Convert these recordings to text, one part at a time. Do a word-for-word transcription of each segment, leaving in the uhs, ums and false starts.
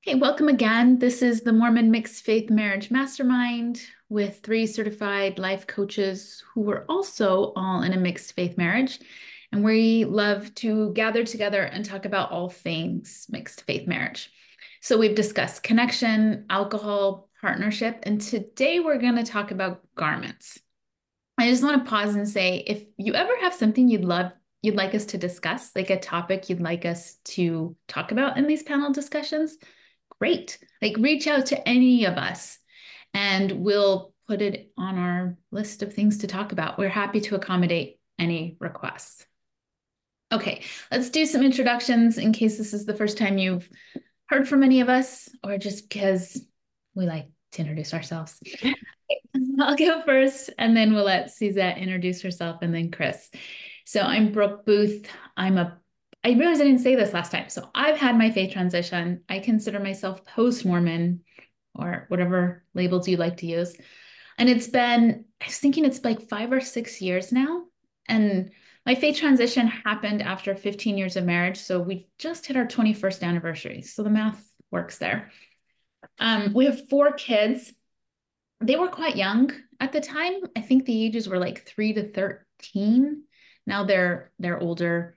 Okay, welcome again. This is the Mormon Mixed Faith Marriage Mastermind with three certified life coaches who were also all in a mixed faith marriage. And we love to gather together and talk about all things mixed faith marriage. So we've discussed connection, alcohol, partnership, and today we're going to talk about garments. I just want to pause and say, if you ever have something you'd love, you'd like us to discuss, like a topic you'd like us to talk about in these panel discussions, great. Like reach out to any of us and we'll put it on our list of things to talk about. We're happy to accommodate any requests. Okay, let's do some introductions in case this is the first time you've heard from any of us or just because we like to introduce ourselves. I'll go first and then we'll let Suzette introduce herself and then Chris. So I'm Brooke Booth. I'm a I realized I didn't say this last time. So I've had my faith transition. I consider myself post-Mormon or whatever labels you like to use. And it's been, I was thinking it's like five or six years now. And my faith transition happened after fifteen years of marriage. So we just hit our twenty-first anniversary. So the math works there. Um, we have four kids. They were quite young at the time. I think the ages were like three to thirteen. Now they're they're older.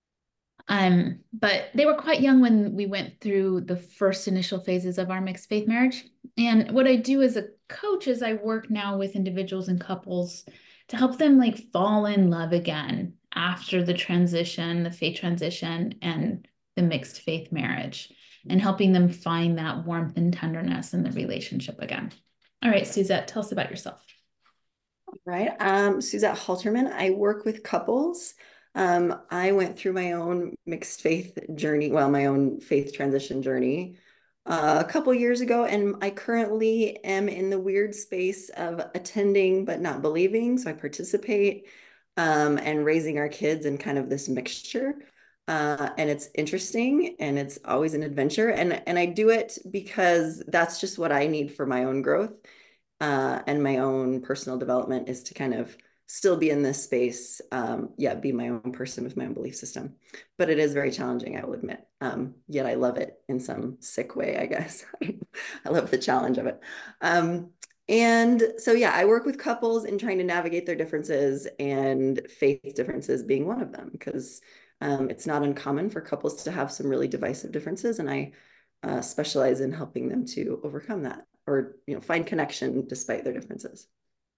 Um, but they were quite young when we went through the first initial phases of our mixed faith marriage. And what I do as a coach is I work now with individuals and couples to help them like fall in love again after the transition, the faith transition, and the mixed faith marriage, and helping them find that warmth and tenderness in the relationship again. All right, Suzette, tell us about yourself. Right. Um, Suzette Halterman. I work with couples. Um, I went through my own mixed faith journey, well, my own faith transition journey uh, a couple years ago, and I currently am in the weird space of attending but not believing. So I participate um, and raising our kids in kind of this mixture. Uh, and it's interesting and it's always an adventure. And, and I do it because that's just what I need for my own growth uh, and my own personal development is to kind of still be in this space. Um, yeah, be my own person with my own belief system. But it is very challenging, I will admit. Um, yet I love it in some sick way, I guess. I love the challenge of it. Um, and so, yeah, I work with couples in trying to navigate their differences and faith differences being one of them, because um, it's not uncommon for couples to have some really divisive differences. And I uh, specialize in helping them to overcome that or, you know, find connection despite their differences.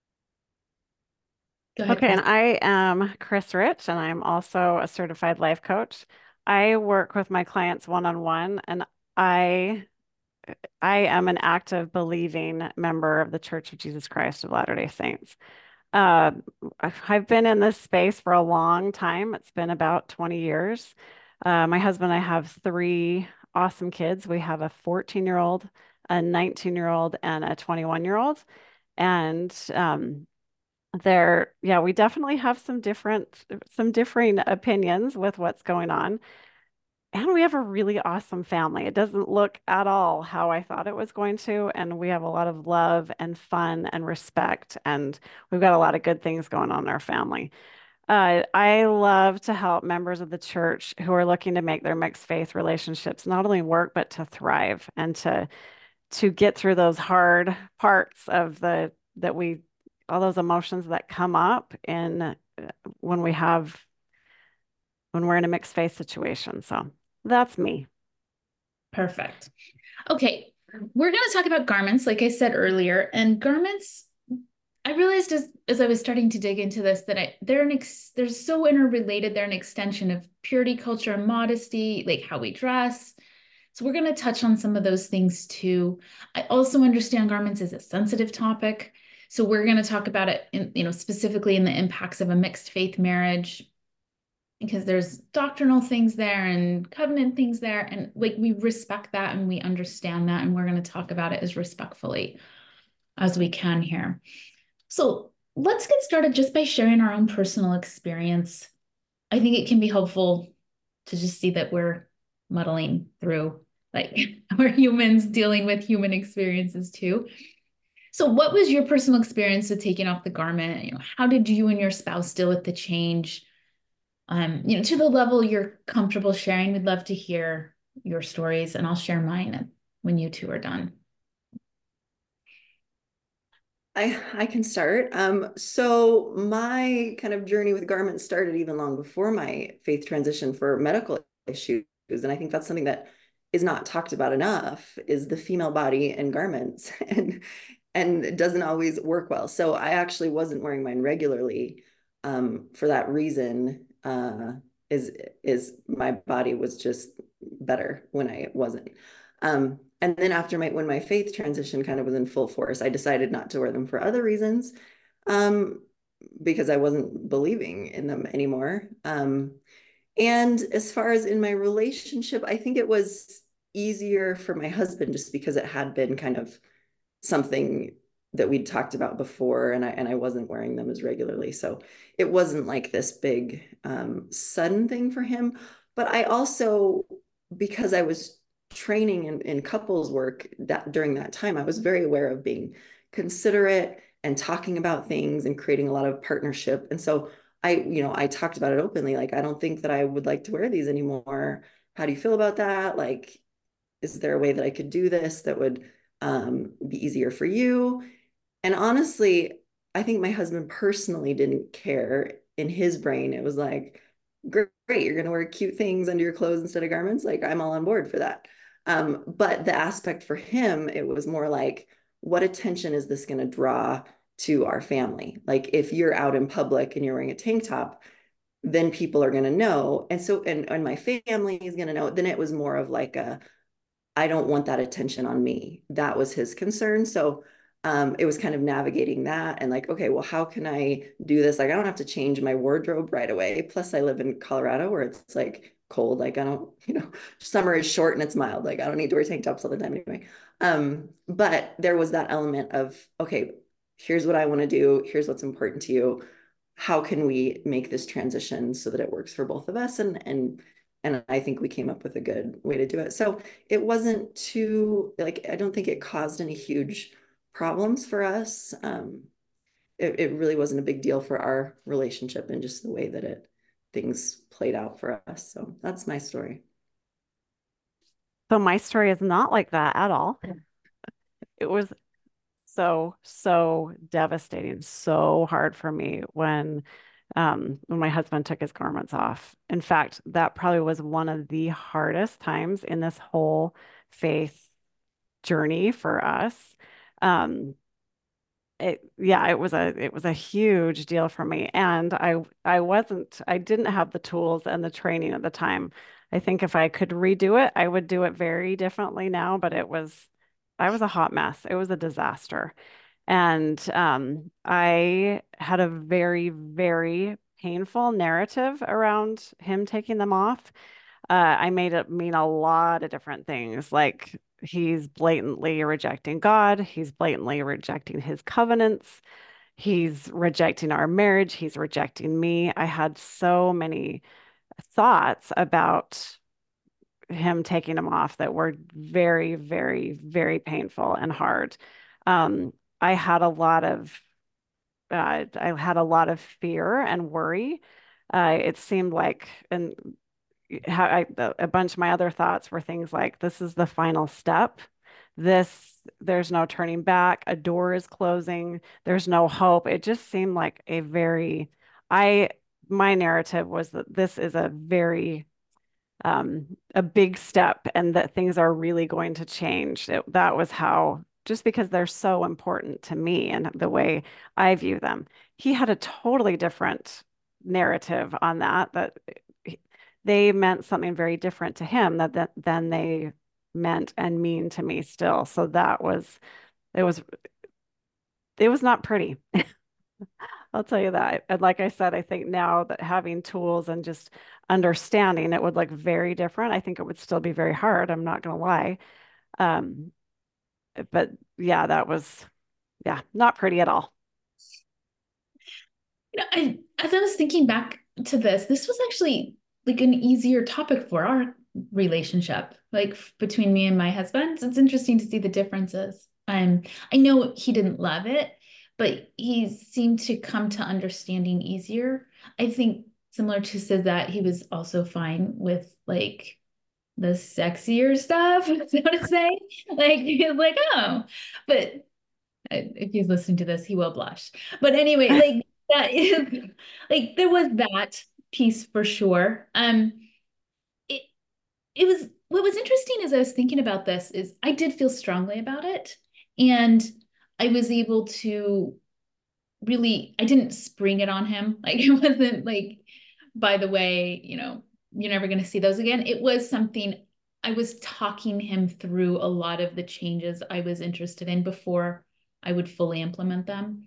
Go ahead, Okay, Chris. and I am Chris Rich, and I'm also a certified life coach. I work with my clients one-on-one, and I I am an active believing member of the Church of Jesus Christ of Latter-day Saints. Uh, I've I've been in this space for a long time. It's been about twenty years. Uh, my husband and I have three awesome kids. We have a fourteen-year-old, a nineteen-year-old, and a twenty-one-year-old. And um, there, yeah, we definitely have some different, some differing opinions with what's going on. And we have a really awesome family. It doesn't look at all how I thought it was going to. And we have a lot of love and fun and respect. And we've got a lot of good things going on in our family. Uh, I love to help members of the church who are looking to make their mixed faith relationships not only work, but to thrive and to to get through those hard parts of the that we all those emotions that come up in uh, when we have when we're in a mixed faith situation. So that's me. Perfect. Okay, we're going to talk about garments, like I said earlier, and garments. I realized as as I was starting to dig into this that I they're an ex, they're so interrelated. They're an extension of purity culture and modesty, like how we dress. So we're going to touch on some of those things too. I also understand garments is a sensitive topic, so we're going to talk about it in, you know, specifically in the impacts of a mixed faith marriage because there's doctrinal things there and covenant things there. And like we respect that and we understand that. And we're going to talk about it as respectfully as we can here. So let's get started just by sharing our own personal experience. I think it can be helpful to just see that we're muddling through, like we're humans dealing with human experiences too. So what was your personal experience with taking off the garment? You know, how did you and your spouse deal with the change? Um, you know, to the level you're comfortable sharing, we'd love to hear your stories and I'll share mine when you two are done? I, I can start. Um, so my kind of journey with garments started even long before my faith transition for medical issues. And I think that's something that is not talked about enough is the female body and garments and and it doesn't always work well. So I actually wasn't wearing mine regularly um, for that reason. Uh, is is my body was just better when I wasn't. Um, and then after my when my faith transition kind of was in full force, I decided not to wear them for other reasons, um, because I wasn't believing in them anymore. Um, and as far as in my relationship, I think it was easier for my husband just because it had been kind of something that we'd talked about before, and I and I wasn't wearing them as regularly, so it wasn't like this big um, sudden thing for him. But I also, because I was training in, in couples work that during that time, I was very aware of being considerate and talking about things and creating a lot of partnership. And so I, you know, I talked about it openly. Like, I don't think that I would like to wear these anymore. How do you feel about that? Like, is there a way that I could do this that would um, be easier for you? And honestly, I think my husband personally didn't care. In his brain, it was like, great, you're going to wear cute things under your clothes instead of garments. Like, I'm all on board for that. Um, but the aspect for him, it was more like, what attention is this going to draw to our family? Like, if you're out in public and you're wearing a tank top, then people are going to know. And so, and, and my family is going to know. Then it was more of like a, I don't want that attention on me. That was his concern. So um, it was kind of navigating that and like, okay, well, how can I do this? Like, I don't have to change my wardrobe right away. Plus, I live in Colorado where it's like cold. Like, I don't, you know, summer is short and it's mild. Like, I don't need to wear tank tops all the time anyway. Um, but there was that element of, okay, here's what I want to do. Here's what's important to you. How can we make this transition so that it works for both of us? And, and, and I think we came up with a good way to do it. So it wasn't too, like, I don't think it caused any huge problems for us. Um, it, it really wasn't a big deal for our relationship and just the way that it things played out for us. So that's my story. So my story is not like that at all. It was so, so devastating, so hard for me when um when my husband took his garments off. In fact, that probably was one of the hardest times in this whole faith journey for us. Um it yeah, it was a it was a huge deal for me. And I I wasn't I didn't have the tools and the training at the time. I think if I could redo it, I would do it very differently now, but it was I was a hot mess. It was a disaster. And um, I had a very, very painful narrative around him taking them off. Uh, I made it mean a lot of different things, like he's blatantly rejecting God, he's blatantly rejecting his covenants, he's rejecting our marriage, he's rejecting me. I had so many thoughts about him taking them off that were very, very, very painful and hard. Um, I had a lot of uh, I had a lot of fear and worry. Uh, it seemed like, and how I, a bunch of my other thoughts were things like, this is the final step. This, there's no turning back. A door is closing. There's no hope. It just seemed like a very, I, my narrative was that this is a very um, a big step and that things are really going to change. It, that was how, just because they're so important to me and the way I view them. He had a totally different narrative on that, that they meant something very different to him that, that than they meant and mean to me still. So that was, it was, it was not pretty. I'll tell you that. And like I said, I think now that having tools and just understanding it would look very different. I think it would still be very hard. I'm not going to lie. Um, but yeah, that was, yeah, not pretty at all. You know, I, as I was thinking back to this, this was actually like an easier topic for our relationship, like f- between me and my husband. So it's interesting to see the differences. Um, I know he didn't love it, but he seemed to come to understanding easier. I think similar to said that he was also fine with like the sexier stuff, so to say. Like he's like, oh, but if he's listening to this, he will blush. But anyway, like that is like there was that piece for sure. Um, it it was what was interesting as I was thinking about this is I did feel strongly about it, and I was able to really I didn't spring it on him. Like it wasn't like, by the way, you know, you're never going to see those again. It was something I was talking him through a lot of the changes I was interested in before I would fully implement them.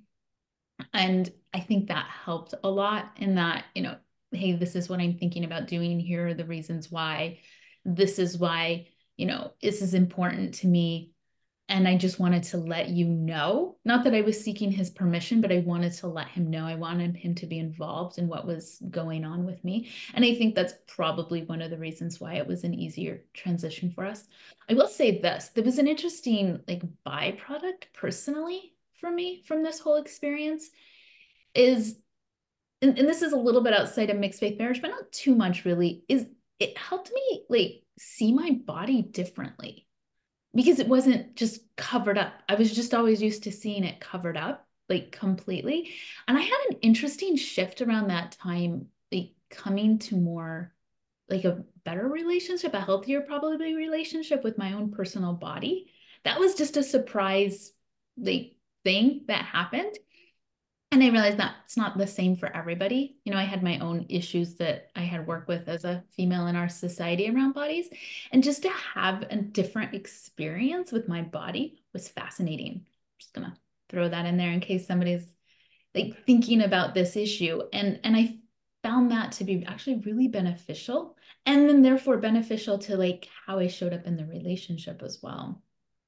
And I think that helped a lot in that, you know, hey, this is what I'm thinking about doing. Here are the reasons why. This is why, you know, this is important to me. And I just wanted to let you know, not that I was seeking his permission, but I wanted to let him know. I wanted him to be involved in what was going on with me. And I think that's probably one of the reasons why it was an easier transition for us. I will say this, there was an interesting like byproduct personally for me from this whole experience is, and, and this is a little bit outside of mixed faith marriage, but not too much really, is it helped me like see my body differently because it wasn't just covered up. I was just always used to seeing it covered up, like completely. And I had an interesting shift around that time, like coming to more like a better relationship, a healthier probably relationship with my own personal body. That was just a surprise like thing that happened. And I realized that it's not the same for everybody. You know, I had my own issues that I had worked with as a female in our society around bodies. And just to have a different experience with my body was fascinating. I'm just gonna throw that in there in case somebody's like thinking about this issue. And and I found that to be actually really beneficial. And then therefore beneficial to like how I showed up in the relationship as well.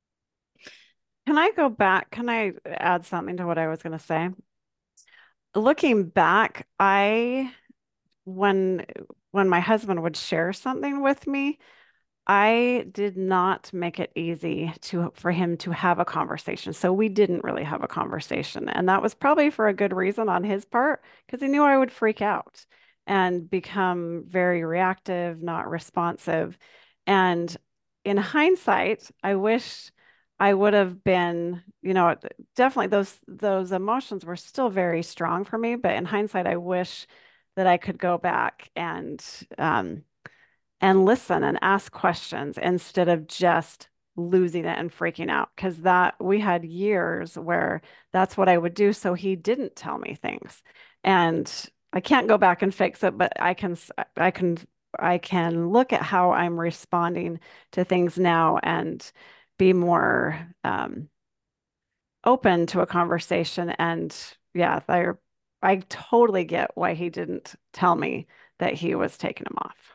Can I go back? Can I add something to what I was going to say? Looking back, I when when my husband would share something with me, I did not make it easy to for him to have a conversation. So we didn't really have a conversation. And that was probably for a good reason on his part, because he knew I would freak out and become very reactive, not responsive. And in hindsight, I wish I would have been, you know, definitely those those emotions were still very strong for me, but in hindsight, I wish that I could go back and um and listen and ask questions instead of just losing it and freaking out. Because that we had years where that's what I would do. So he didn't tell me things. And I can't go back and fix it, but I can, I can, I can look at how I'm responding to things now and be more um, open to a conversation. And yeah, I, I totally get why he didn't tell me that he was taking him off.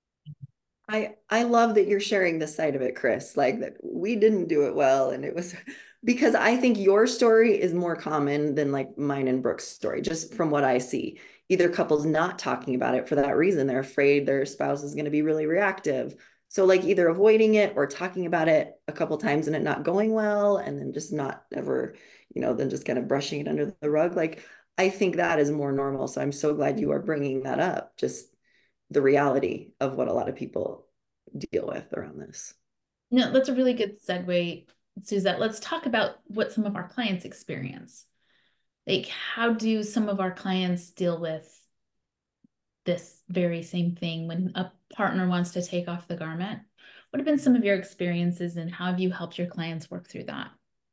I I love that you're sharing this side of it, Chris, like that we didn't do it well. And it was because I think your story is more common than like mine and Brooke's story, just from what I see. Either couples not talking about it for that reason. They're afraid their spouse is going to be really reactive. So like either avoiding it or talking about it a couple times and it not going well, and then just not ever, you know, then just kind of brushing it under the rug. Like I think that is more normal. So I'm so glad you are bringing that up. Just the reality of what a lot of people deal with around this. No, that's a really good segue, Suzette. Let's talk about what some of our clients experience. Like, how do some of our clients deal with this very same thing when a partner wants to take off the garment? What have been some of your experiences and how have you helped your clients work through that?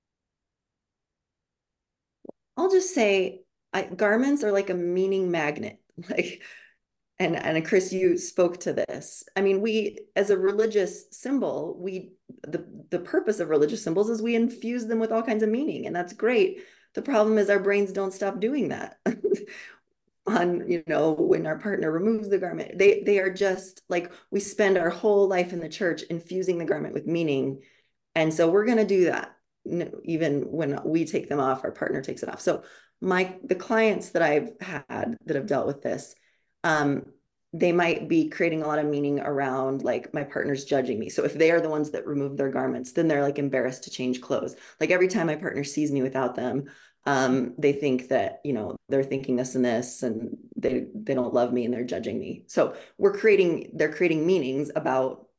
I'll just say I, garments are like a meaning magnet. Like, and and Chris, you spoke to this. I mean, we as a religious symbol, we the the purpose of religious symbols is we infuse them with all kinds of meaning, and that's great. The problem is our brains don't stop doing that. On, you know, when our partner removes the garment, they they are just like we spend our whole life in the church infusing the garment with meaning, and so we're going to do that even when we take them off, our partner takes it off. So my the clients that I've had that have dealt with this, um, they might be creating a lot of meaning around like my partner's judging me. So if they are the ones that remove their garments, then they're like embarrassed to change clothes. Like every time my partner sees me without them, um, they think that, you know, they're thinking this and this, and they they don't love me and they're judging me. So we're creating, they're creating meanings about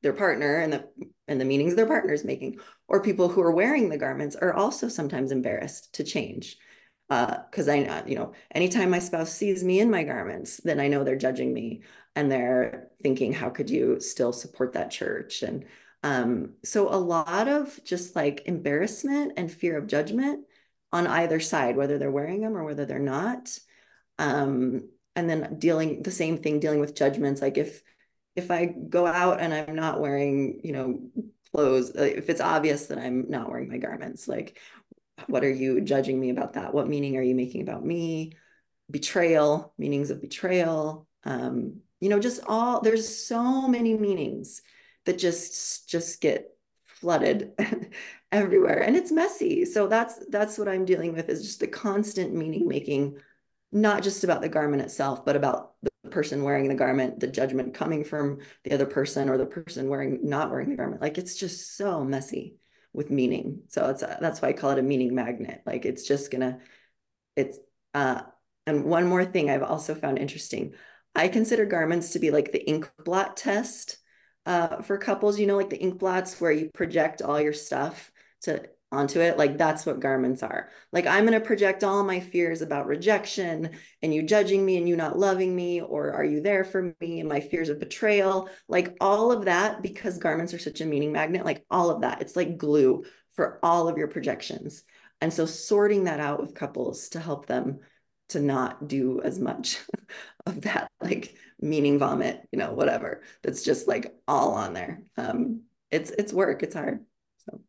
their partner and the and the meanings their partner is making, or people who are wearing the garments are also sometimes embarrassed to change. Because uh, I, you know, anytime my spouse sees me in my garments, then I know they're judging me and they're thinking, how could you still support that church? And um, so a lot of just like embarrassment and fear of judgment on either side, whether they're wearing them or whether they're not. Um, and then dealing the same thing, dealing with judgments. Like if if I go out and I'm not wearing, you know, clothes, if it's obvious that I'm not wearing my garments, like, what are you judging me about that? What meaning are you making about me? Betrayal, meanings of betrayal. Um, you know, just all, there's so many meanings that just just get flooded everywhere, and it's messy. So that's that's what I'm dealing with, is just the constant meaning making, not just about the garment itself, but about the person wearing the garment, the judgment coming from the other person, or the person wearing not wearing the garment. Like, it's just so messy with meaning. So it's a, that's why I call it a meaning magnet. Like, it's just gonna, it's uh and one more thing I've also found interesting. I consider garments to be like the ink blot test uh for couples, you know, like the ink blots where you project all your stuff to onto it. Like, that's what garments are. Like, I'm going to project all my fears about rejection and you judging me and you not loving me, or are you there for me, and my fears of betrayal, like all of that, because garments are such a meaning magnet, like all of that, it's like glue for all of your projections. And so sorting that out with couples to help them to not do as much of that, like meaning vomit, you know, whatever, that's just like all on there. Um, it's it's work, it's hard. So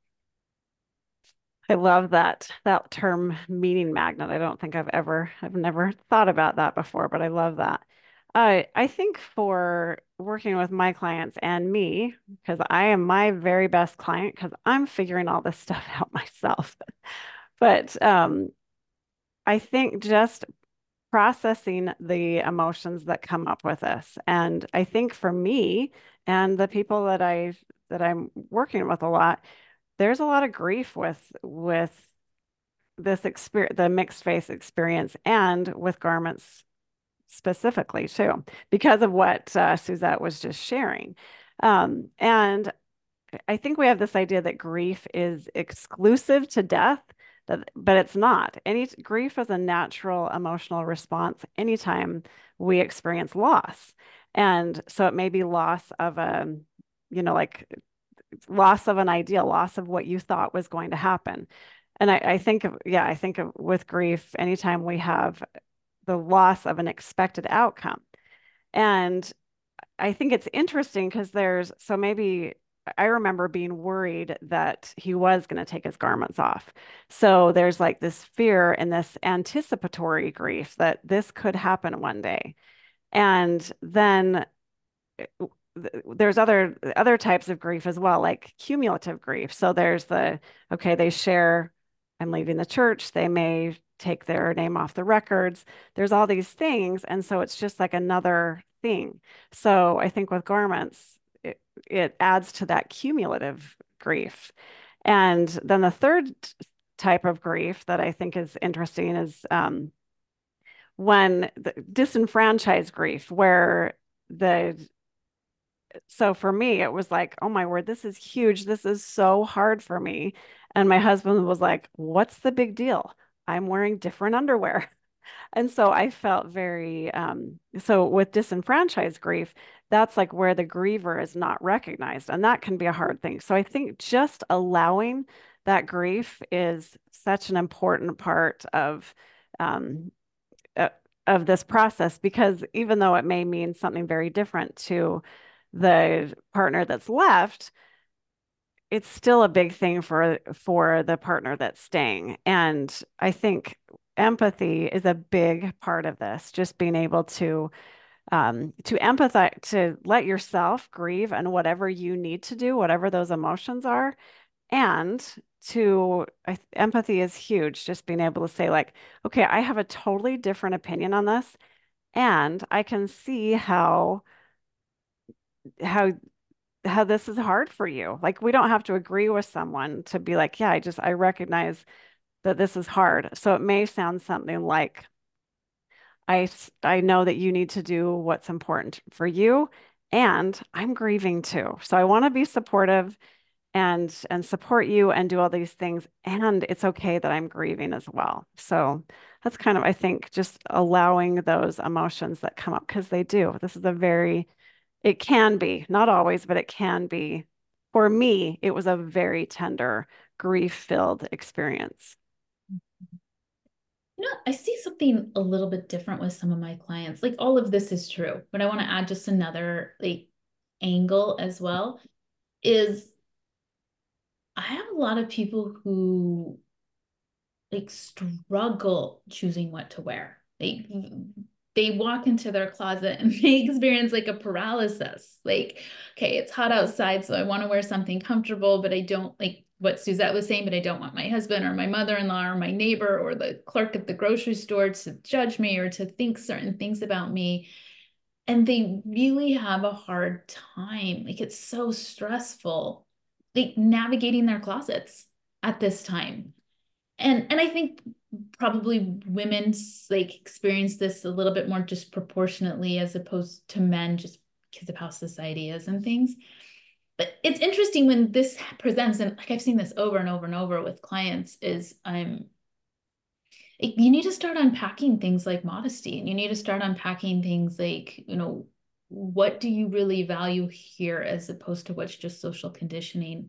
I love that that term, meaning magnet. I don't think I've ever I've never thought about that before, but I love that. Uh, I think for working with my clients and me, because I am my very best client because I'm figuring all this stuff out myself. But um, I think just processing the emotions that come up with this. And I think for me and the people that I that I'm working with a lot, there's a lot of grief with with this experience, the mixed faith experience, and with garments specifically too, because of what uh, Suzette was just sharing. Um, and I think we have this idea that grief is exclusive to death, that, but it's not. Any grief is a natural emotional response anytime we experience loss. And so it may be loss of a, you know, like loss of an ideal, loss of what you thought was going to happen. And I, I think of, yeah, I think of with grief, anytime we have the loss of an expected outcome. And I think it's interesting because there's, so maybe I remember being worried that he was going to take his garments off. So there's like this fear and this anticipatory grief that this could happen one day. And then there's other other types of grief as well, like cumulative grief. So there's the, okay, they share, I'm leaving the church, they may take their name off the records. There's all these things. And so it's just like another thing. So I think with garments, it, it adds to that cumulative grief. And then the third type of grief that I think is interesting is um, when the disenfranchised grief, where the so for me, it was like, oh my word, this is huge. This is so hard for me. And my husband was like, what's the big deal? I'm wearing different underwear. And so I felt very, um, so with disenfranchised grief, that's like where the griever is not recognized. And that can be a hard thing. So I think just allowing that grief is such an important part of, um, uh, of this process, because even though it may mean something very different to the partner that's left, it's still a big thing for for the partner that's staying. And I think empathy is a big part of this, just being able to um, to empathize, to let yourself grieve and whatever you need to do, whatever those emotions are. And to I, empathy is huge, just being able to say like, okay, I have a totally different opinion on this, and I can see how how how this is hard for you. Like, we don't have to agree with someone to be like, yeah, I just, I recognize that this is hard. So it may sound something like, I, I know that you need to do what's important for you. and I'm grieving too. So I want to be supportive and and support you and do all these things. And it's okay that I'm grieving as well. So that's kind of, I think, just allowing those emotions that come up because they do. This is a very, it can be, not always, but it can be. For me, it was a very tender, grief-filled experience. You know, I see something a little bit different with some of my clients. Like all of this is true, but I want to add just another like angle as well is I have a lot of people who like struggle choosing what to wear. They they walk into their closet and they experience like a paralysis. Like, okay, it's hot outside, so I want to wear something comfortable, but I don't like what Suzette was saying, but I don't want my husband or my mother-in-law or my neighbor or the clerk at the grocery store to judge me or to think certain things about me. And they really have a hard time. Like it's so stressful, like navigating their closets at this time. And and I think probably women's like experience this a little bit more disproportionately as opposed to men just because of how society is and things. But it's interesting when this presents, and like I've seen this over and over and over with clients, is I'm you need to start unpacking things like modesty, and you need to start unpacking things like, you know, what do you really value here as opposed to what's just social conditioning?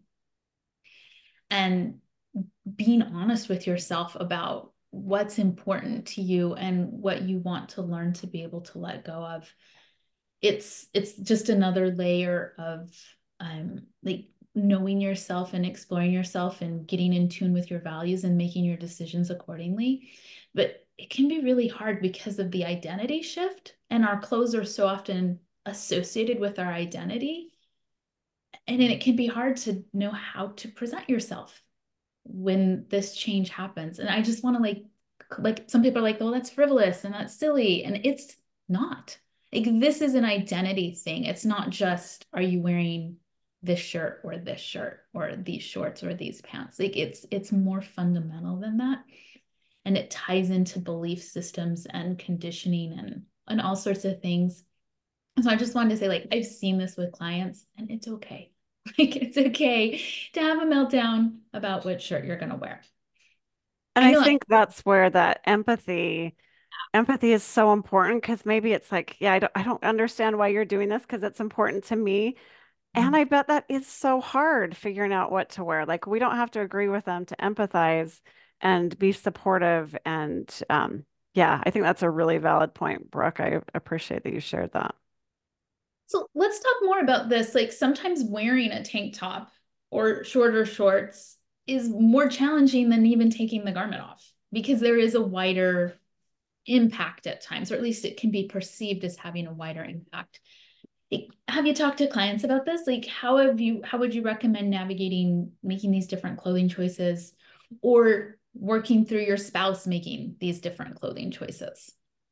And being honest with yourself about what's important to you and what you want to learn to be able to let go of. It's it's just another layer of um like knowing yourself and exploring yourself and getting in tune with your values and making your decisions accordingly. But it can be really hard because of the identity shift, and our clothes are so often associated with our identity. And then it can be hard to know how to present yourself when this change happens. And I just want to like, like some people are like, oh, that's frivolous and that's silly. And it's not. Like this is an identity thing. It's not just, are you wearing this shirt or this shirt or these shorts or these pants? Like it's it's more fundamental than that. And it ties into belief systems and conditioning and and all sorts of things. And so I just wanted to say, like, I've seen this with clients and it's okay. Like it's okay to have a meltdown about what shirt you're gonna wear. And I I know like think that's where that empathy, empathy is so important because maybe it's like, yeah, I don't, I don't understand why you're doing this because it's important to me. And I bet that is so hard figuring out what to wear. Like we don't have to agree with them to empathize and be supportive. And um, yeah, I think that's a really valid point, Brooke. I appreciate that you shared that. so let's talk more about this. Like sometimes wearing a tank top or shorter shorts is more challenging than even taking the garment off because there is a wider impact at times, or at least it can be perceived as having a wider impact. Like, have you talked to clients about this? Like, how have you, how would you recommend navigating making these different clothing choices or working through your spouse making these different clothing choices?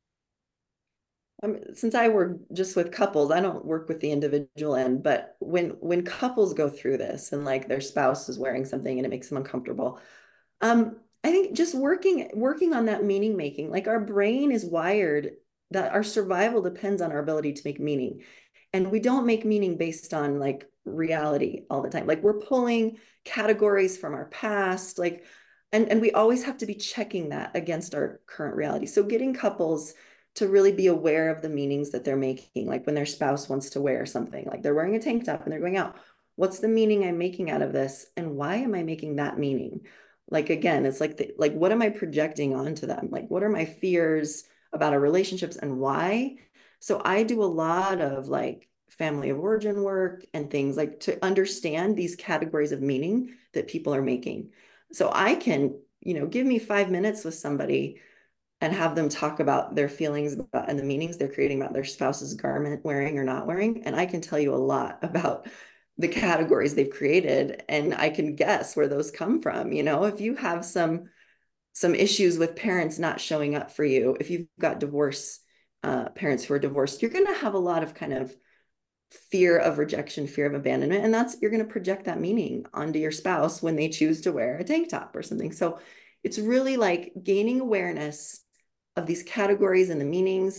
Um, since I work just with couples, I don't work with the individual end, but when when couples go through this and like their spouse is wearing something and it makes them uncomfortable, um, I think just working working on that meaning making, like our brain is wired that our survival depends on our ability to make meaning. And we don't make meaning based on like reality all the time. Like we're pulling categories from our past, like, and, and we always have to be checking that against our current reality. So getting couples to really be aware of the meanings that they're making, like when their spouse wants to wear something, like they're wearing a tank top and they're going out. What's the meaning I'm making out of this? And why am I making that meaning? Like, again, it's like, the, like, what am I projecting onto them? Like, what are my fears about our relationships and why? So I do a lot of like family of origin work and things like to understand these categories of meaning that people are making. So I can, you know, give me five minutes with somebody and have them talk about their feelings about and the meanings they're creating about their spouse's garment wearing or not wearing. And I can tell you a lot about the categories they've created. And I can guess where those come from. You know, if you have some some issues with parents not showing up for you, if you've got divorce uh, parents who are divorced, you're going to have a lot of kind of fear of rejection, fear of abandonment. And that's, you're going to project that meaning onto your spouse when they choose to wear a tank top or something. So it's really like gaining awareness of these categories and the meanings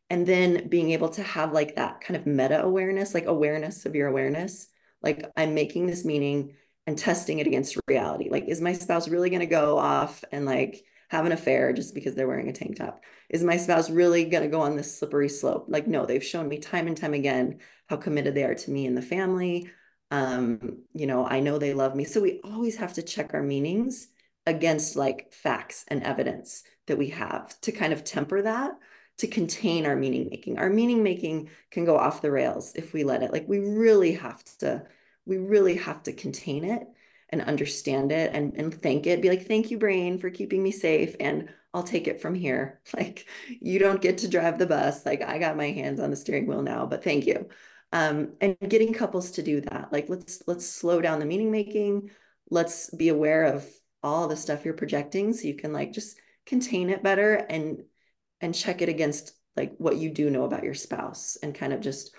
And then being able to have like that kind of meta awareness, like awareness of your awareness. Like I'm making this meaning and testing it against reality. Like, is my spouse really going to go off and like have an affair just because they're wearing a tank top? Is my spouse really going to go on this slippery slope? Like, no, they've shown me time and time again how committed they are to me and the family. Um, you know, I know they love me. So we always have to check our meanings against like facts and evidence that we have to kind of temper that, to contain our meaning making. Our meaning making can go off the rails if we let it. Like we really have to, we really have to contain it and understand it and, and thank it. Be like, thank you, brain, for keeping me safe. And I'll take it from here. Like you don't get to drive the bus. Like I got my hands on the steering wheel now, but thank you. Um, and getting couples to do that. Like let's let's slow down the meaning making. Let's be aware of all the stuff you're projecting so you can like just contain it better and and check it against like what you do know about your spouse and kind of just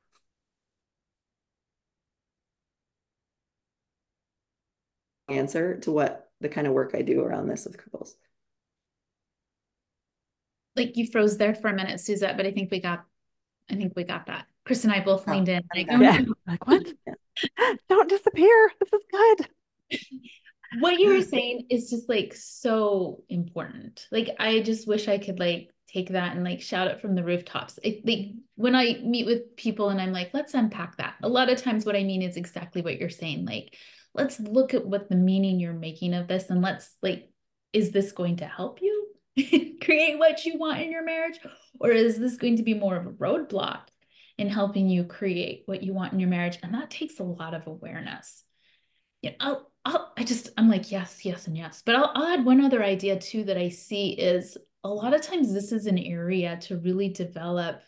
answer to what the kind of work I do around this with couples. Like you froze there for a minute, Suzette, but I think we got, I think we got that. Chris and I both Oh, leaned in. Like, I'm oh, Yeah. no. Like, what? Yeah. Don't disappear. This is good. What you were saying is just like so important. Like I just wish I could like take that and like shout it from the rooftops. It, like when I meet with people and I'm like, let's unpack that. A lot of times what I mean is exactly what you're saying. Like, let's look at what the meaning you're making of this and let's like, is this going to help you create what you want in your marriage? Or is this going to be more of a roadblock in helping you create what you want in your marriage? And that takes a lot of awareness. Yeah, I'll, I'll, I just, I'm like, yes, yes, and yes. But I'll, I'll add one other idea too that I see is a lot of times this is an area to really develop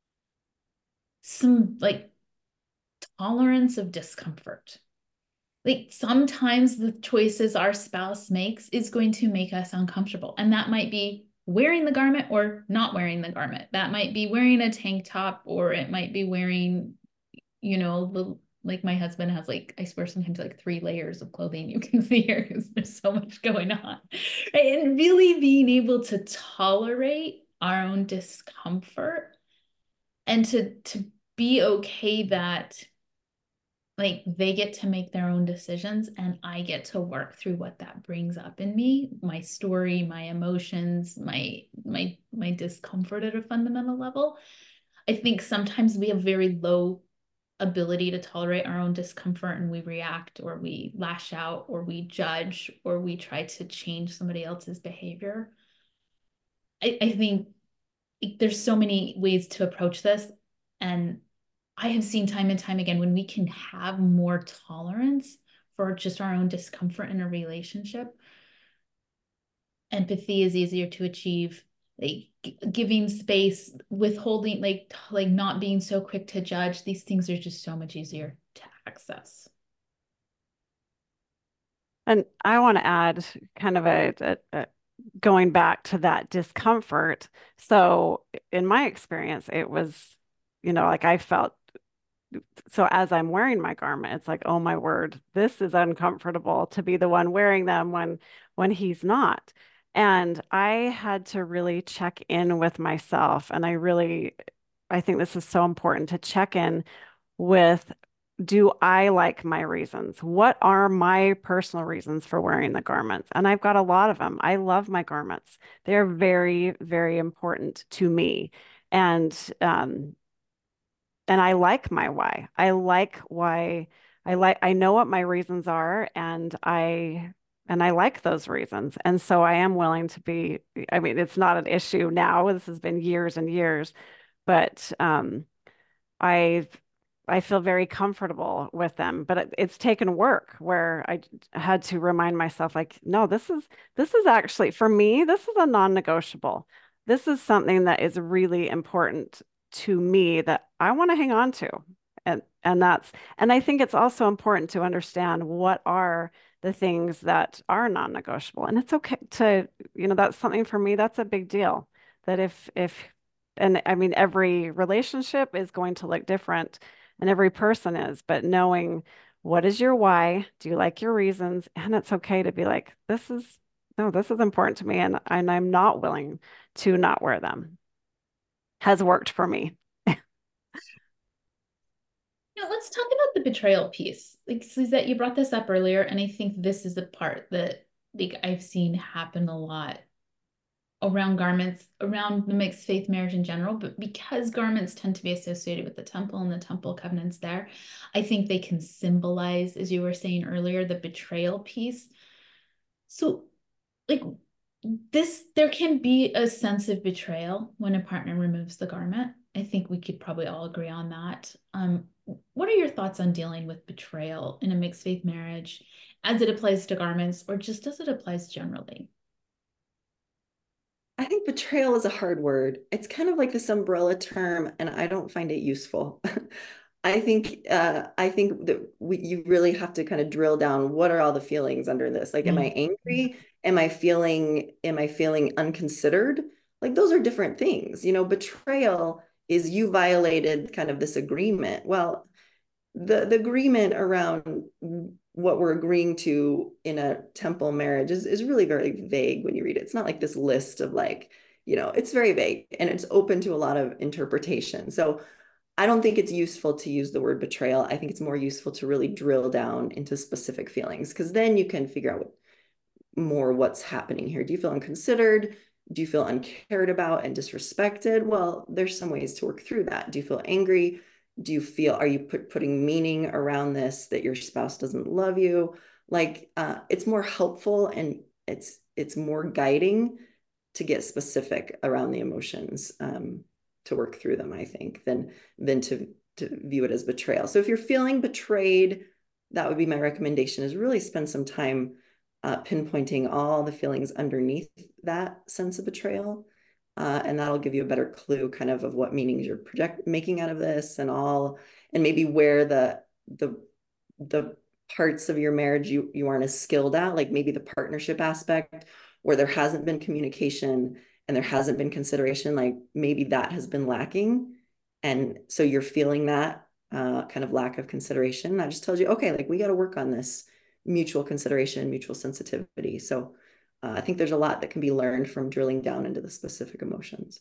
some like tolerance of discomfort. Like sometimes the choices our spouse makes is going to make us uncomfortable. And that might be wearing the garment or not wearing the garment. That might be wearing a tank top, or it might be wearing, you know, the like my husband has like, I swear sometimes like three layers of clothing you can see here because there's so much going on. Right? And really being able to tolerate our own discomfort and to to be okay that like they get to make their own decisions and I get to work through what that brings up in me, my story, my emotions, my my my discomfort at a fundamental level. I think sometimes we have very low ability to tolerate our own discomfort and we react or we lash out or we judge or we try to change somebody else's behavior. I, I think there's so many ways to approach this. And I have seen time and time again when we can have more tolerance for just our own discomfort in a relationship, empathy is easier to achieve. Like giving space, withholding, like like not being so quick to judge. These things are just so much easier to access. And I want to add kind of a, a, a going back to that discomfort. So in my experience, it was, you know, like I felt so as I'm wearing my garment, it's like, oh my word, this is uncomfortable to be the one wearing them when when he's not. And I had to really check in with myself. And I really, I think this is so important to check in with, do I like my reasons? What are my personal reasons for wearing the garments? And I've got a lot of them. I love my garments. They're very, very important to me. And um, and I like my why. I like why I like I know what my reasons are and I and I like those reasons. And so I am willing to be, I mean, it's not an issue now. This has been years and years, but um I I feel very comfortable with them, but it, it's taken work where I had to remind myself like, no, this is this is actually for me, this is a non-negotiable. This is something that is really important to me that I want to hang on to. And and that's and I think it's also important to understand what are the things that are non-negotiable. And it's okay to, you know, that's something for me, that's a big deal. That if if and I mean, every relationship is going to look different and every person is, but knowing what is your why, do you like your reasons? And it's okay to be like, this is, no, this is important to me and, and I'm not willing to not wear them. has worked for me. Now, let's talk about the betrayal piece. Like, Suzette, you brought this up earlier, and I think this is the part that like I've seen happen a lot around garments, around the mixed faith marriage in general, but because garments tend to be associated with the temple and the temple covenants there, I think they can symbolize, as you were saying earlier, the betrayal piece. So, like, this, there can be a sense of betrayal when a partner removes the garment. I think we could probably all agree on that. Um, what are your thoughts on dealing with betrayal in a mixed faith marriage as it applies to garments or just as it applies generally? I think betrayal is a hard word. It's kind of like this umbrella term, and I don't find it useful. I think uh, I think that we, you really have to kind of drill down. What are all the feelings under this? Like, am I angry? Am I feeling? Am I feeling unconsidered? Like, those are different things. You know, betrayal is you violated kind of this agreement. Well, the the agreement around what we're agreeing to in a temple marriage is, is really very vague when you read it. It's not like this list of like, you know, it's very vague and it's open to a lot of interpretation. So I don't think it's useful to use the word betrayal. I think it's more useful to really drill down into specific feelings because then you can figure out what, more what's happening here. Do you feel unconsidered? Do you feel uncared about and disrespected? Well, there's some ways to work through that. Do you feel angry? Do you feel, are you put, putting meaning around this that your spouse doesn't love you? Like, uh, it's more helpful and it's, it's more guiding to get specific around the emotions, um, to work through them, I think, than, than to, to view it as betrayal. So if you're feeling betrayed, that would be my recommendation, is really spend some time uh, pinpointing all the feelings underneath that sense of betrayal. Uh, and that'll give you a better clue kind of of what meanings you're project making out of this and all, and maybe where the the the parts of your marriage you you aren't as skilled at, like maybe the partnership aspect where there hasn't been communication and there hasn't been consideration, like maybe that has been lacking. And so you're feeling that uh, kind of lack of consideration. That just tells you, okay, like we got to work on this mutual consideration, mutual sensitivity. So uh, I think there's a lot that can be learned from drilling down into the specific emotions.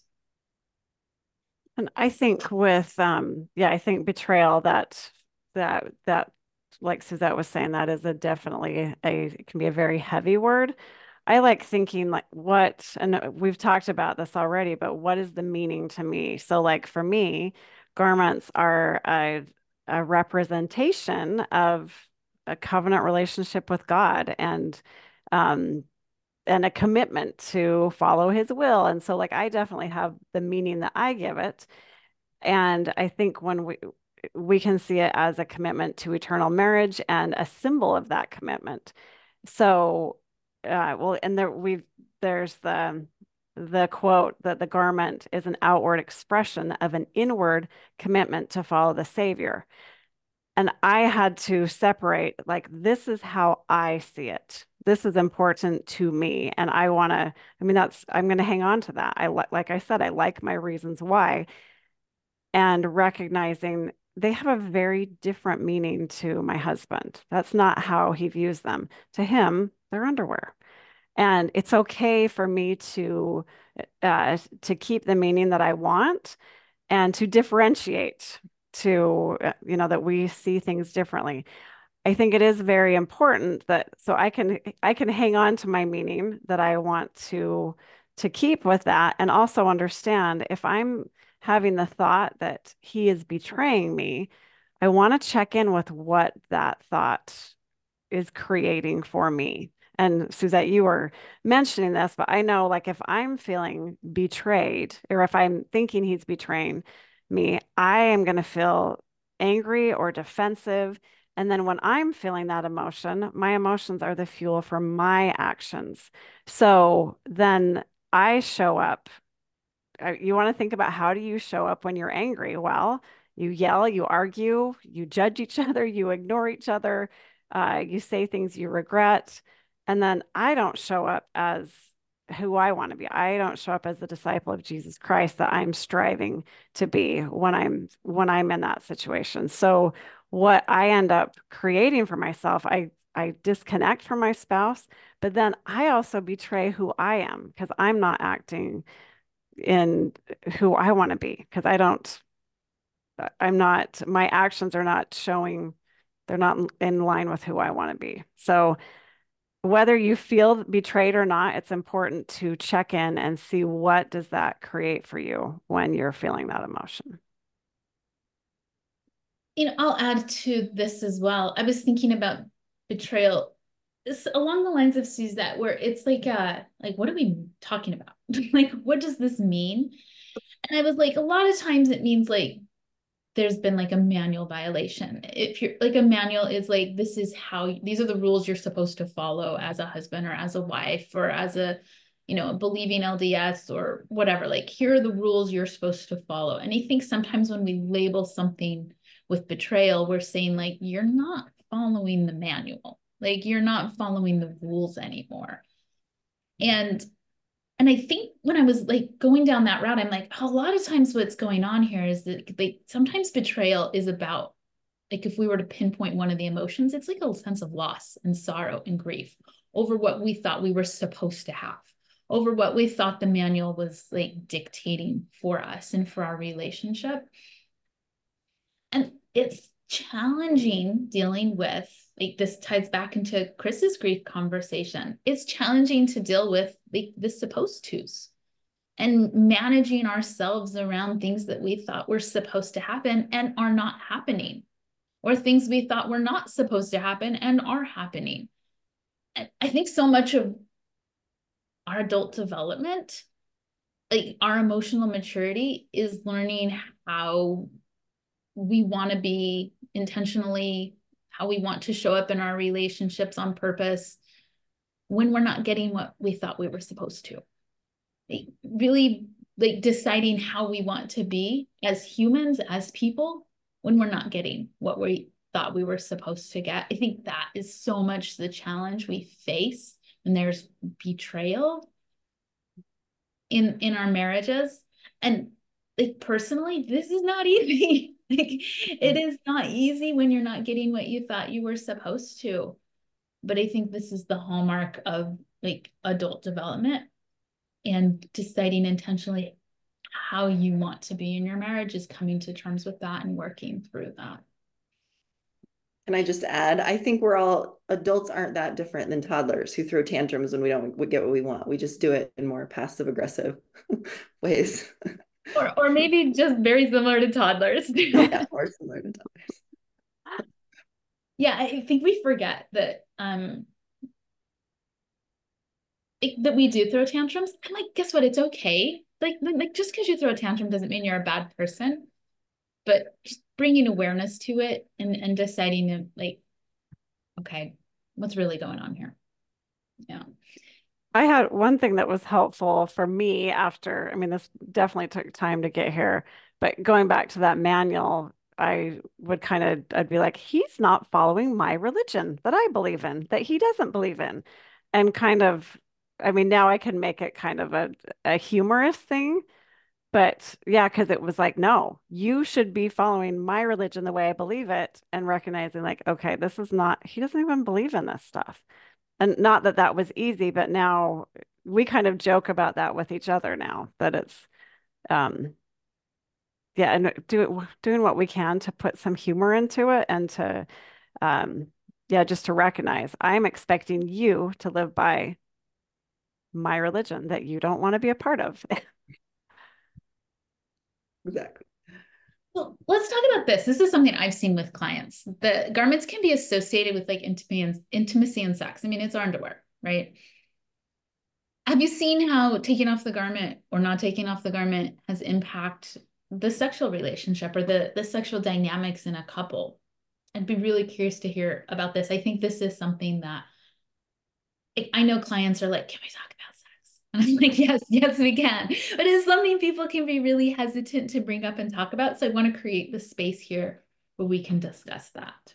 And I think with um yeah, I think betrayal that that that like Suzette was saying, that is a definitely a it can be a very heavy word. I like thinking like what, and we've talked about this already, but what is the meaning to me? So like for me, garments are a, a representation of a covenant relationship with God and um and a commitment to follow his will. And so like I definitely have the meaning that I give it. And I think when we we can see it as a commitment to eternal marriage and a symbol of that commitment. So, uh, well, and there we've there's the the quote that the garment is an outward expression of an inward commitment to follow the Savior. And I had to separate, like, this is how I see it. This is important to me. And I want to, I mean, that's, I'm going to hang on to that. I like, like I said, I like my reasons why. And recognizing they have a very different meaning to my husband. That's not how he views them. To him, they're underwear. And it's okay for me to uh, to keep the meaning that I want and to differentiate to, uh, you know, that we see things differently. I think it is very important that so I can I can hang on to my meaning that I want to to keep with that and also understand if I'm having the thought that he is betraying me, I want to check in with what that thought is creating for me. And Suzette, you were mentioning this, but I know like if I'm feeling betrayed or if I'm thinking he's betraying me, I am going to feel angry or defensive. And then when I'm feeling that emotion, my emotions are the fuel for my actions. So then I show up. uh, You want to think about how do you show up when you're angry? Well, you yell, you argue, you judge each other, you ignore each other, uh, you say things you regret. And then I don't show up as who I want to be. I don't show up as the disciple of Jesus Christ that I'm striving to be when I'm when I'm in that situation. So what I end up creating for myself, I I disconnect from my spouse, but then I also betray who I am because I'm not acting in who I want to be, because I don't, I'm not, my actions are not showing, they're not in line with who I want to be. So whether you feel betrayed or not, it's important to check in and see what does that create for you when you're feeling that emotion. You know, I'll add to this as well. I was thinking about betrayal. It's along the lines of Suzette, where it's like, uh, like, what are we talking about? Like, what does this mean? And I was like, a lot of times it means like there's been like a manual violation. If you're like, a manual is like, this is how, these are the rules you're supposed to follow as a husband or as a wife or as a, you know, believing L D S or whatever. Like, here are the rules you're supposed to follow. And I think sometimes when we label something with betrayal, we're saying like, you're not following the manual. Like, you're not following the rules anymore. And and I think when I was like going down that route, I'm like, a lot of times what's going on here is that like sometimes betrayal is about, like, if we were to pinpoint one of the emotions, it's like a sense of loss and sorrow and grief over what we thought we were supposed to have, over what we thought the manual was like dictating for us and for our relationship. And it's challenging dealing with, like, this ties back into Chris's grief conversation. It's challenging to deal with like the supposed tos and managing ourselves around things that we thought were supposed to happen and are not happening, or things we thought were not supposed to happen and are happening. And I think so much of our adult development, like our emotional maturity, is learning how we want to be intentionally, how we want to show up in our relationships on purpose when we're not getting what we thought we were supposed to. Like, really like deciding how we want to be as humans, as people, when we're not getting what we thought we were supposed to get. I think that is so much the challenge we face when there's betrayal in in our marriages. And like, personally, this is not easy. Like, it is not easy when you're not getting what you thought you were supposed to. But I think this is the hallmark of like adult development, and deciding intentionally how you want to be in your marriage is coming to terms with that and working through that. Can I just add, I think we're all, adults aren't that different than toddlers who throw tantrums when we don't get what we want. We just do it in more passive aggressive ways. Or, or maybe just very similar to toddlers. Yeah, or similar to toddlers. Yeah, I think we forget that um it, that we do throw tantrums. And like, guess what? It's okay. Like, like just because you throw a tantrum doesn't mean you're a bad person. But just bringing awareness to it, and and deciding to like, okay, what's really going on here? Yeah. I had one thing that was helpful for me after, I mean, this definitely took time to get here, but going back to that manual, I would kind of, I'd be like, he's not following my religion that I believe in, that he doesn't believe in. And kind of, I mean, now I can make it kind of a, a humorous thing. But yeah, because it was like, no, you should be following my religion the way I believe it, and recognizing, like, okay, this is not, he doesn't even believe in this stuff. And not that that was easy, but now we kind of joke about that with each other now, that it's, um, yeah, and do it, doing what we can to put some humor into it, and to, um, yeah, just to recognize I'm expecting you to live by my religion that you don't want to be a part of. Exactly. Well, let's talk about this. This is something I've seen with clients. The garments can be associated with like intimacy and intimacy and sex. I mean, it's our underwear, right? Have you seen how taking off the garment or not taking off the garment has impact the sexual relationship or the, the sexual dynamics in a couple? I'd be really curious to hear about this. I think this is something that I, I know clients are like, can we talk about sex? And I'm like, yes, yes, we can. But it's something people can be really hesitant to bring up and talk about. So I want to create the space here where we can discuss that.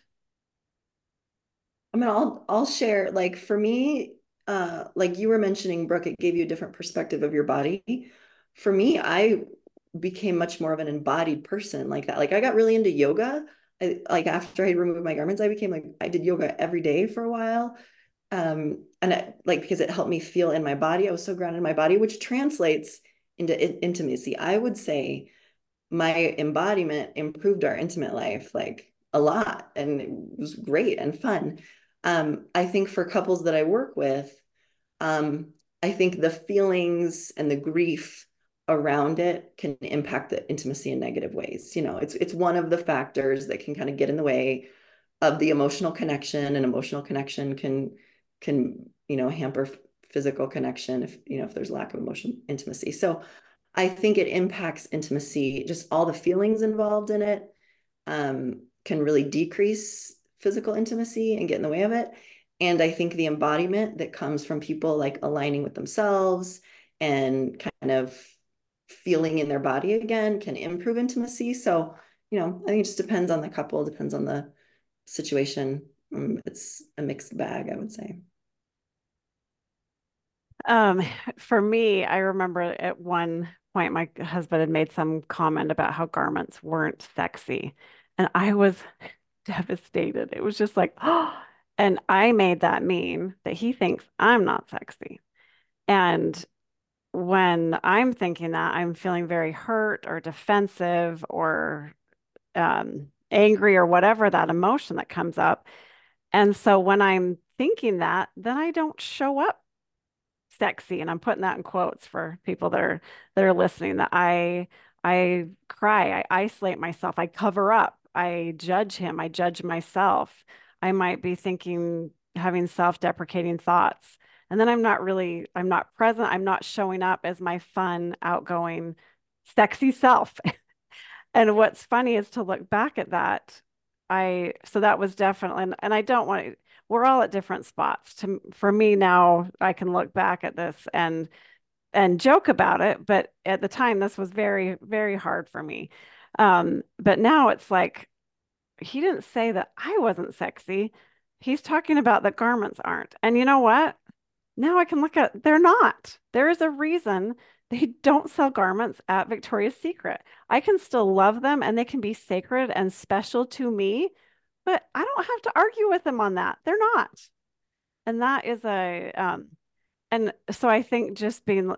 I mean, I'll I'll share, like, for me, uh, like you were mentioning, Brooke, it gave you a different perspective of your body. For me, I became much more of an embodied person like that. Like, I got really into yoga. I, like, after I removed my garments, I became like, I did yoga every day for a while. Um, and it, like, because it helped me feel in my body. I was so grounded in my body, which translates into in intimacy. I would say my embodiment improved our intimate life like a lot, and it was great and fun. Um, I think for couples that I work with, um, I think the feelings and the grief around it can impact the intimacy in negative ways. You know, it's it's one of the factors that can kind of get in the way of the emotional connection, and emotional connection can can, you know, hamper physical connection if, you know, if there's lack of emotional intimacy. So I think it impacts intimacy, just all the feelings involved in it, um, can really decrease physical intimacy and get in the way of it. And I think the embodiment that comes from people like aligning with themselves and kind of feeling in their body again can improve intimacy. So, you know, I think it just depends on the couple, depends on the situation. Um, it's a mixed bag, I would say. Um, for me, I remember at one point my husband had made some comment about how garments weren't sexy, and I was devastated. It was just like, oh, and I made that mean that he thinks I'm not sexy. And when I'm thinking that, I'm feeling very hurt or defensive or um, angry or whatever that emotion that comes up. And so when I'm thinking that, then I don't show up sexy, and I'm putting that in quotes for people that are that are listening, that I I cry, I isolate myself, I cover up, I judge him, I judge myself. I might be thinking, having self-deprecating thoughts. And then I'm not really, I'm not present, I'm not showing up as my fun, outgoing, sexy self. And what's funny is to look back at that. I, so that was definitely, and, and I don't want to, we're all at different spots. To, for me now, I can look back at this and and joke about it, but at the time, this was very, very hard for me. Um, but now it's like, he didn't say that I wasn't sexy. He's talking about that garments aren't. And you know what? Now I can look at, they're not. There is a reason they don't sell garments at Victoria's Secret. I can still love them and they can be sacred and special to me, but I don't have to argue with them on that. They're not. And that is a, um, and so I think just being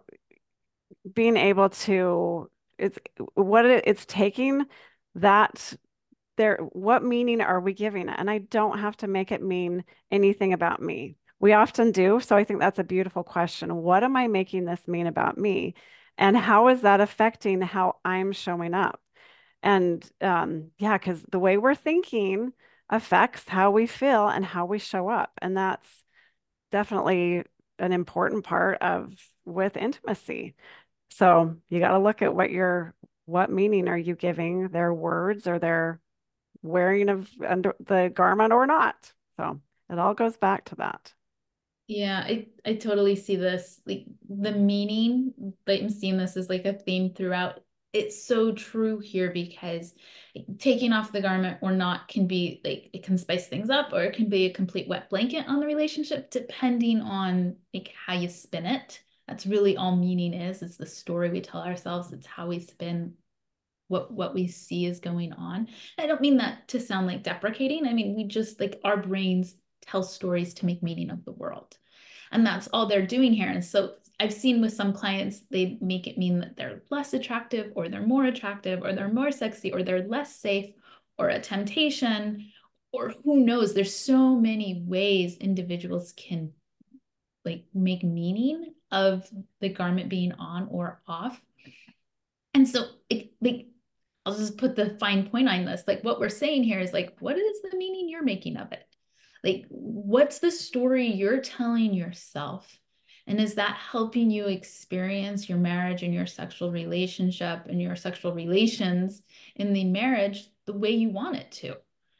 being able to, it's what it, it's taking that there, what meaning are we giving it? And I don't have to make it mean anything about me. We often do. So I think that's a beautiful question. What am I making this mean about me? And how is that affecting how I'm showing up? And um, yeah, because the way we're thinking affects how we feel and how we show up. And that's definitely an important part of with intimacy. So you got to look at what you're, what meaning are you giving their words or their wearing of under the garment or not. So it all goes back to that. Yeah, I, I totally see this. Like the meaning, like I'm seeing this as like a theme throughout. It's so true here because taking off the garment or not can be like it can spice things up, or it can be a complete wet blanket on the relationship, depending on like how you spin it. That's really all meaning is. It's the story we tell ourselves. It's how we spin what what we see is going on. I don't mean that to sound like deprecating. I mean, we just like our brains tell stories to make meaning of the world. And that's all they're doing here. And so I've seen with some clients, they make it mean that they're less attractive, or they're more attractive, or they're more sexy, or they're less safe, or a temptation, or who knows. There's so many ways individuals can like make meaning of the garment being on or off. And so it, like, I'll just put the fine point on this. Like what we're saying here is like, what is the meaning you're making of it? Like, what's the story you're telling yourself? And is that helping you experience your marriage and your sexual relationship and your sexual relations in the marriage the way you want it to?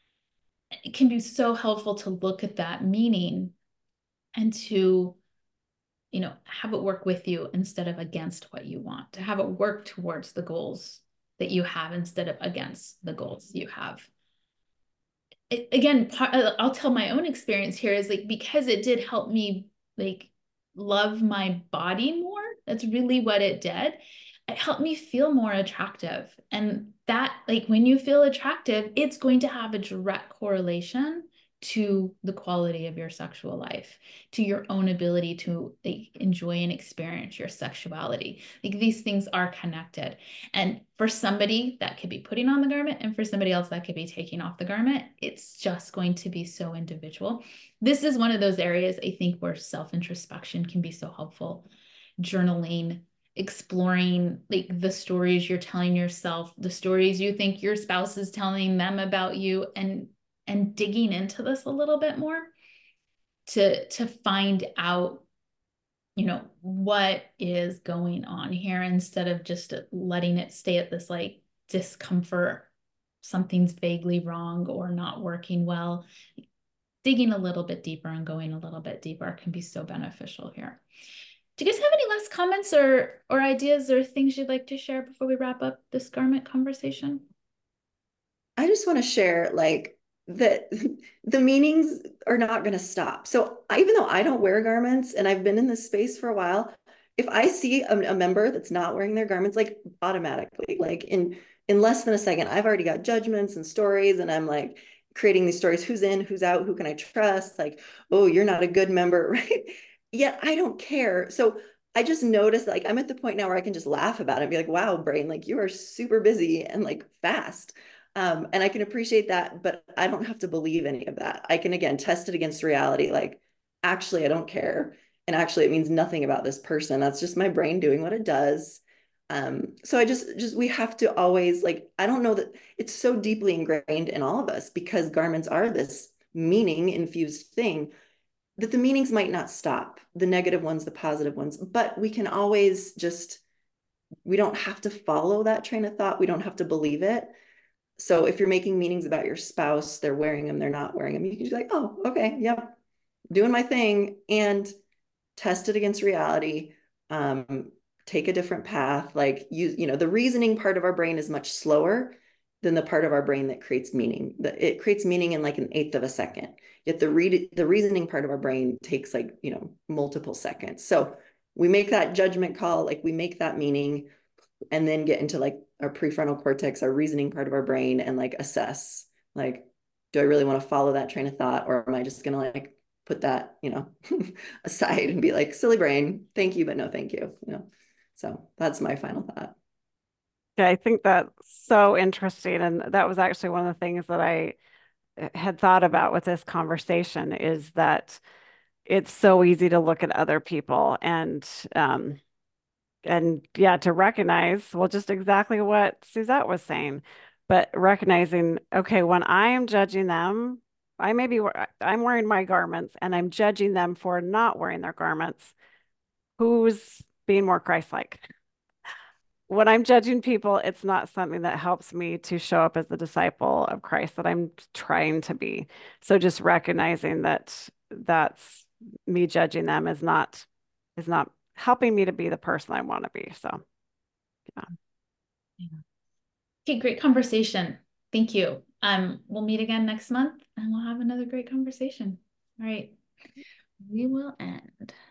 It can be so helpful to look at that meaning and to, you know, have it work with you instead of against what you want, to have it work towards the goals that you have instead of against the goals you have. It, again, I'll tell my own experience here is like, because it did help me like love my body more. That's really what it did. It helped me feel more attractive. And that, like, when you feel attractive, it's going to have a direct correlation to the quality of your sexual life, to your own ability to like, enjoy and experience your sexuality. Like these things are connected. And for somebody that could be putting on the garment, and for somebody else that could be taking off the garment, it's just going to be so individual. This is one of those areas I think where self-introspection can be so helpful. Journaling, exploring like the stories you're telling yourself, the stories you think your spouse is telling them about you, and and digging into this a little bit more to to find out, you know, what is going on here, instead of just letting it stay at this like discomfort, something's vaguely wrong or not working well. Digging a little bit deeper and going a little bit deeper can be so beneficial here. Do you guys have any last comments or or ideas or things you'd like to share before we wrap up this garment conversation? I just want to share like that the meanings are not going to stop. So I, even though I don't wear garments and I've been in this space for a while, if I see a, a member that's not wearing their garments, like automatically, like in in less than a second, I've already got judgments and stories, and I'm like creating these stories: who's in, who's out, who can I trust? Like, oh, you're not a good member, right? Yet I don't care. So I just noticed, like, I'm at the point now where I can just laugh about it and be like, wow, brain, like you are super busy and like fast. Um, and I can appreciate that, but I don't have to believe any of that. I can, again, test it against reality. Like, actually, I don't care. And actually, it means nothing about this person. That's just my brain doing what it does. Um, so I just, just, we have to always, like, I don't know that it's so deeply ingrained in all of us because garments are this meaning infused thing that the meanings might not stop, the negative ones, the positive ones, but we can always just, we don't have to follow that train of thought. We don't have to believe it. So if you're making meanings about your spouse, they're wearing them, they're not wearing them, you can just be like, oh, okay, yep, doing my thing, and test it against reality. Um, take a different path. Like you, you know, the reasoning part of our brain is much slower than the part of our brain that creates meaning. It creates meaning in like an eighth of a second. Yet the read the reasoning part of our brain takes like, you know, multiple seconds. So we make that judgment call, like we make that meaning, and then get into like our prefrontal cortex, our reasoning part of our brain, and like assess, like, do I really want to follow that train of thought, or am I just gonna like put that, you know, aside and be like, silly brain, thank you, but no thank you, you know? So that's my final thought. Yeah, I think that's so interesting. And that was actually one of the things that I had thought about with this conversation, is that it's so easy to look at other people and um and yeah, to recognize, well, just exactly what Suzette was saying, but recognizing, okay, when I am judging them, I may be, I'm wearing my garments and I'm judging them for not wearing their garments. Who's being more Christ-like? When I'm judging people, it's not something that helps me to show up as the disciple of Christ that I'm trying to be. So just recognizing that that's me judging them is not is not helping me to be the person I want to be. So yeah. Yeah. Okay, great conversation. Thank you. Um, we'll meet again next month and we'll have another great conversation. All right, we will end.